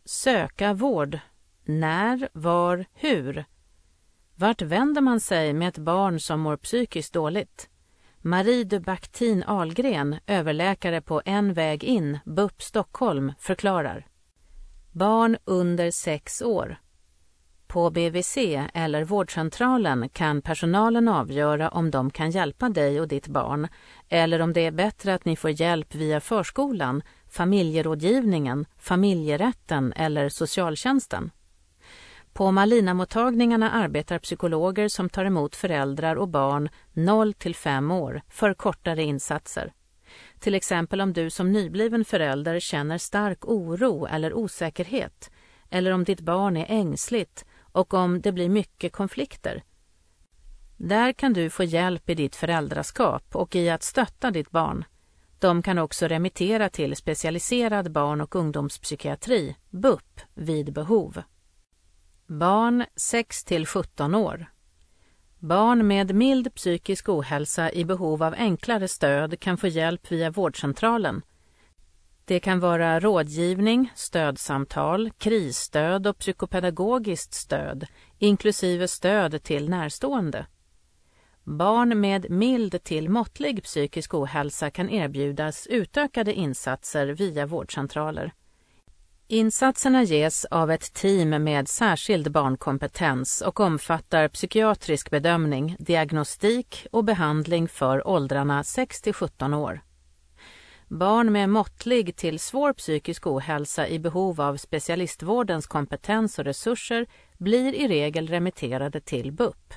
Söka vård. När, var, hur? Vart vänder man sig med ett barn som mår psykiskt dåligt? Marie de Bactin Ahlgren, överläkare på En väg in, BUP Stockholm, förklarar. Barn under 6 år. På BVC eller vårdcentralen kan personalen avgöra om de kan hjälpa dig och ditt barn eller om det är bättre att ni får hjälp via förskolan, familjerådgivningen, familjerätten eller socialtjänsten. På Malina-mottagningarna arbetar psykologer som tar emot föräldrar och barn 0-5 år för kortare insatser. Till exempel om du som nybliven förälder känner stark oro eller osäkerhet eller om ditt barn är ängsligt och om det blir mycket konflikter. Där kan du få hjälp i ditt föräldraskap och i att stötta ditt barn. De kan också remittera till specialiserad barn- och ungdomspsykiatri, BUP, vid behov. Barn 6-17 år. Barn med mild psykisk ohälsa i behov av enklare stöd kan få hjälp via vårdcentralen. Det kan vara rådgivning, stödsamtal, krisstöd och psykopedagogiskt stöd, inklusive stöd till närstående. Barn med mild till måttlig psykisk ohälsa kan erbjudas utökade insatser via vårdcentraler. Insatserna ges av ett team med särskild barnkompetens och omfattar psykiatrisk bedömning, diagnostik och behandling för åldrarna 6-17 år. Barn med måttlig till svår psykisk ohälsa i behov av specialistvårdens kompetens och resurser blir i regel remitterade till BUP.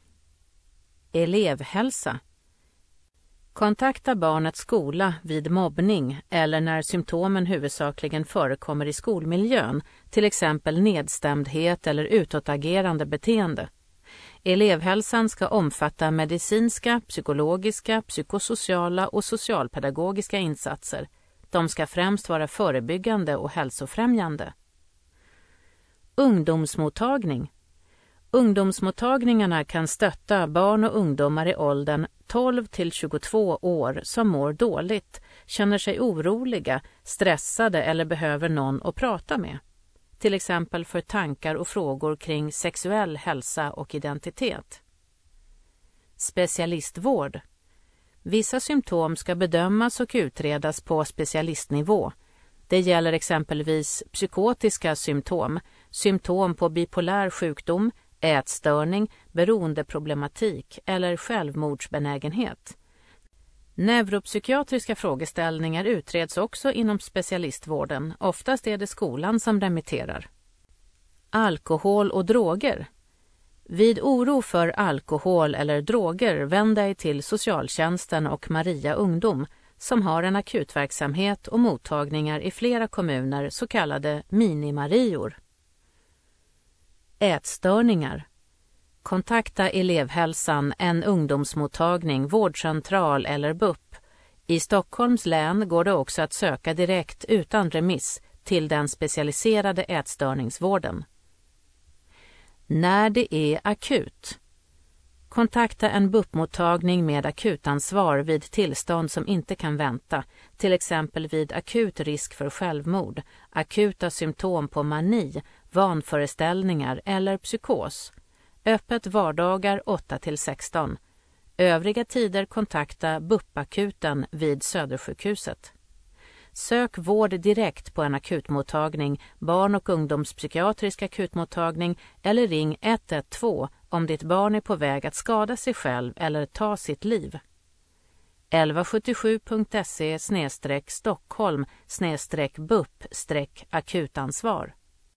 Elevhälsa. Kontakta barnets skola vid mobbning eller när symptomen huvudsakligen förekommer i skolmiljön, till exempel nedstämdhet eller utåtagerande beteende. Elevhälsan ska omfatta medicinska, psykologiska, psykosociala och socialpedagogiska insatser. De ska främst vara förebyggande och hälsofrämjande. Ungdomsmottagning. Ungdomsmottagningarna kan stötta barn och ungdomar i åldern 12-22 år som mår dåligt, känner sig oroliga, stressade eller behöver någon att prata med. Till exempel för tankar och frågor kring sexuell hälsa och identitet. Specialistvård. Vissa symptom ska bedömas och utredas på specialistnivå. Det gäller exempelvis psykotiska symptom, symptom på bipolär sjukdom, ätstörning, beroendeproblematik eller självmordsbenägenhet. Neuropsykiatriska frågeställningar utreds också inom specialistvården. Oftast är det skolan som remitterar. Alkohol och droger. Vid oro för alkohol eller droger vänd dig till socialtjänsten och Maria Ungdom som har en akutverksamhet och mottagningar i flera kommuner, så kallade minimarior. Ätstörningar. Kontakta elevhälsan, en ungdomsmottagning, vårdcentral eller BUP. I Stockholms län går det också att söka direkt utan remiss till den specialiserade ätstörningsvården. När det är akut. Kontakta en BUP-mottagning med akutansvar vid tillstånd som inte kan vänta, till exempel vid akut risk för självmord, akuta symptom på mani, vanföreställningar eller psykos. Öppet vardagar 8-16. Övriga tider kontakta BUP-akuten vid Södersjukhuset. Sök vård direkt på en akutmottagning, barn- och ungdomspsykiatrisk akutmottagning eller ring 112 om ditt barn är på väg att skada sig själv eller ta sitt liv. 1177.se/Stockholm/BUP-akutansvar